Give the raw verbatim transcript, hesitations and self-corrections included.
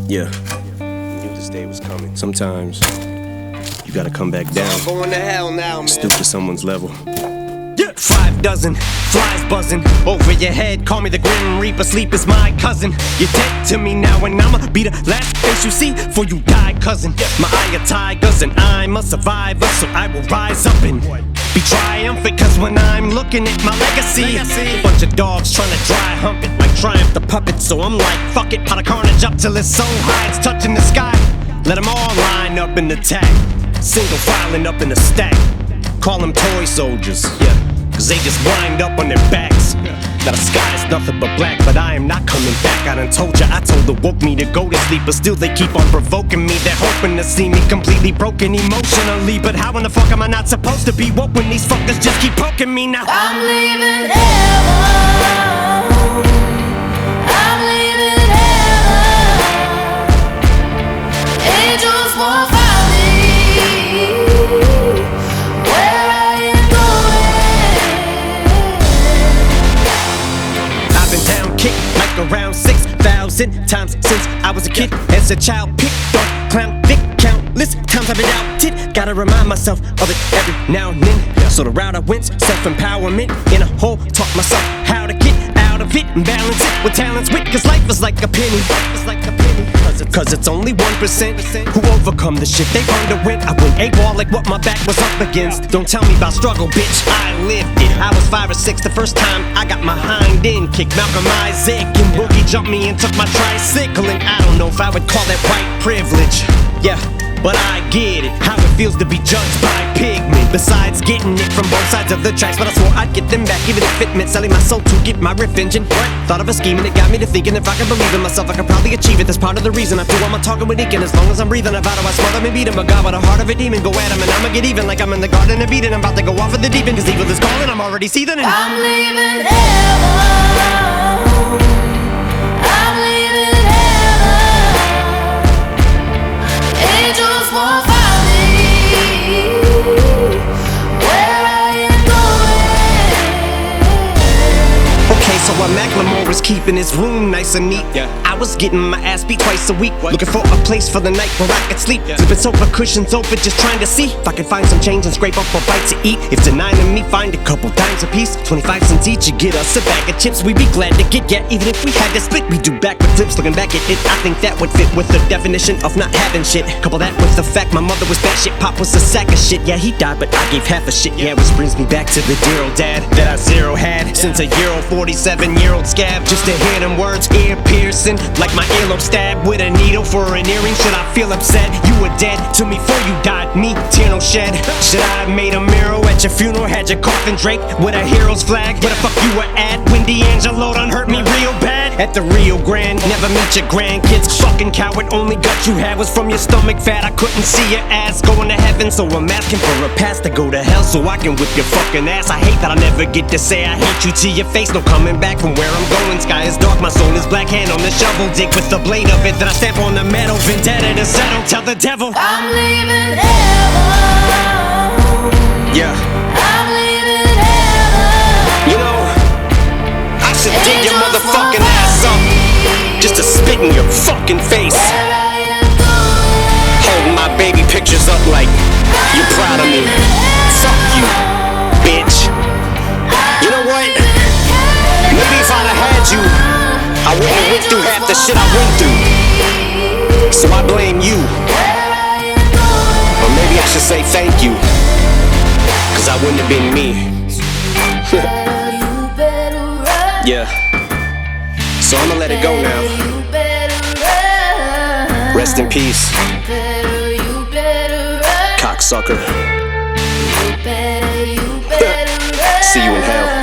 Yeah. Knew this day was coming. Sometimes you gotta come back down. I'm going to hell now, man. Stoop to someone's level. Yeah. Five dozen flies buzzing over your head. Call me the Grim Reaper. Sleep is my cousin. You're dead to me now, and I'ma be the last face you see before you die, cousin. My eye of tigers, and I'm a survivor, so I will rise up and be triumphant. Cause when I'm looking at my legacy, a bunch of dogs trying to dry hump it like Triumph the puppet. So I'm like, fuck it, pot of carnage up till his soul hides touching the sky. Let them all line up and attack, single filing up in a stack. Call them toy soldiers, yeah, cause they just wind up on their backs. Now the sky is nothing but black, but I am not coming back. I done told ya, I told her woke me to go to sleep, but still they keep on provoking me. They're hoping to see me completely broken emotionally. But how in the fuck am I not supposed to be woke when these fuckers just keep poking me now? I'm leaving heaven. I'm leaving heaven. Angels won't find me where I am going. I've been down, kicked like around six thousand times since I was a kid. As a child, picked on, clown, dick, countless times I've been doubted. Gotta remind myself of it every now and then. So the route I went, self-empowerment in a hole. Taught myself how to get out of it and balance it with talents, wit. Cause life is like a penny, life is like a penny. Cause it's, Cause it's only one percent who overcome the shit they underwent. I went A-ball like what my back was up against. Don't tell me about struggle, bitch, I lived it. I was five or six the first time I got my hind end kicked. Malcolm Isaac and Boogie jumped me and took my tricycle. And I don't know if I would call that white privilege. Yeah, but I get it, how it feels to be judged by pigment. Besides getting it from both sides of the tracks, but I swore I'd get them back, even if it meant selling my soul to get my riff engine. What? Thought of a scheme and it got me to thinking if I can believe in myself, I could probably achieve it. That's part of the reason I do all my talking with Deacon. As long as I'm breathing, I vow to I smother and beat him. A god with a heart of a demon, go at him and I'ma get even. Like I'm in the garden of Eden, I'm about to go off of the deep end. Cause evil is calling, I'm already seething and I'm leaving heaven. I'm leaving heaven. Angels won't find me where I am going. okay, so while Macklemore was keeping his room nice and neat, Yeah. I was getting my ass beat twice a week. What? Looking for a place for the night where I could sleep. Yeah. Flipping sofa cushions open, just trying to see if I could find some change and scrape up a bite to eat. If denying me, find a couple dimes a piece, twenty-five cents each, you get us a bag of chips. We'd be glad to get, yeah, even if we had to split. We do backward flips, looking back at it, I think that would fit with the definition of not having shit. Couple that with the fact my mother was bad shit, pop was a sack of shit. Yeah, he died, but I gave half a shit. Yeah, which brings me back to the dear old dad that I zero had since a year old forty-seven year old scab. Just to hear them words, ear piercing, like my earlobe stabbed with a needle for an earring. Should I feel upset? You were dead to me before you died, me, tear no shed. Should I have made a mural at your funeral? Had your coffin draped with a hero's flag? Where the fuck you were at when D'Angelo done hurt me real bad? At the Rio Grande, never meet your grandkids. Fucking coward, only gut you had was from your stomach fat. I couldn't see your ass going to heaven, so I'm asking for a pass to go to hell so I can whip your fucking ass. I hate that I never get to say I hate you to your face. No coming back from where I'm going. Sky is dark, my soul is black. Hand on the shovel, dig with the blade of it. Then I stamp on the metal, vendetta to settle. Tell the devil I'm leaving heaven. yeah. I'm leaving heaven. You know, I should dig your motherfucking ass up just to spit in your fucking face. Where I am going. Holding my baby pictures up like you're proud of me. Fuck you, bitch. You know what? Maybe if I'd have had you, I wouldn't have went through half the shit I went through. So I blame you. Or maybe I should say thank you, cause I wouldn't have been me. Yeah. So I'ma let it go now. Rest in peace, cocksucker. See you in hell.